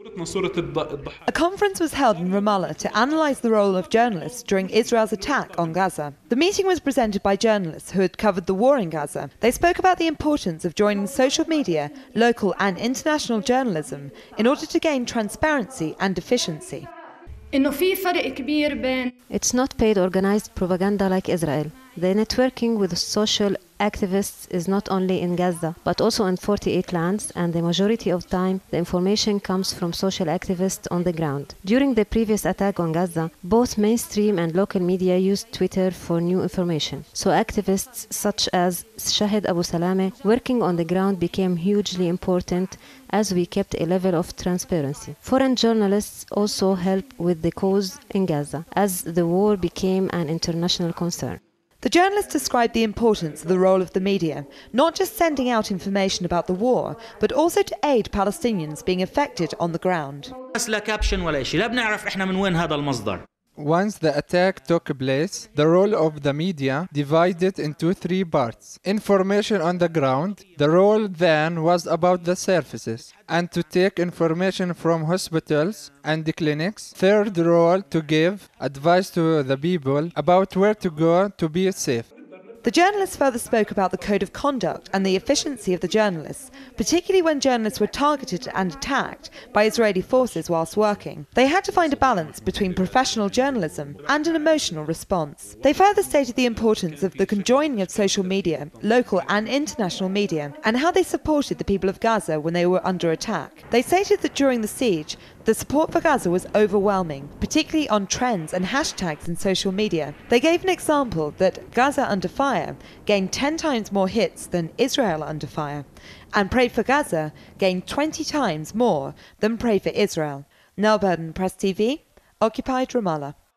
A conference was held in Ramallah to analyse the role of journalists during Israel's attack on Gaza. The meeting was presented by journalists who had covered the war in Gaza. They spoke about the importance of joining social media, local and international journalism in order to gain transparency and efficiency. It's not paid organized propaganda like Israel. The networking with social activists is not only in Gaza, but also in 48 lands, and the majority of time the information comes from social activists on the ground. During the previous attack on Gaza, both mainstream and local media used Twitter for new information. So activists such as Shahid Abu Salame working on the ground became hugely important as we kept a level of transparency. Foreign journalists also helped with the cause in Gaza, as the war became an international concern. The journalists described the importance of the role of the media, not just sending out information about the war, but also to aid Palestinians being affected on the ground. Once the attack took place, the role of the media divided into three parts. Information on the ground. The role then was about the services and to take information from hospitals and the clinics. Third role, to give advice to the people about where to go to be safe. The journalists further spoke about the code of conduct and the efficiency of the journalists, particularly when journalists were targeted and attacked by Israeli forces whilst working. They had to find a balance between professional journalism and an emotional response. They further stated the importance of the conjoining of social media, local and international media, and how they supported the people of Gaza when they were under attack. They stated that during the siege, the support for Gaza was overwhelming, particularly on trends and hashtags in social media. They gave an example that Gaza Under Fire gained 10 times more hits than Israel Under Fire, and Pray for Gaza gained 20 times more than Pray for Israel. Nell Burden, Press TV, Occupied Ramallah.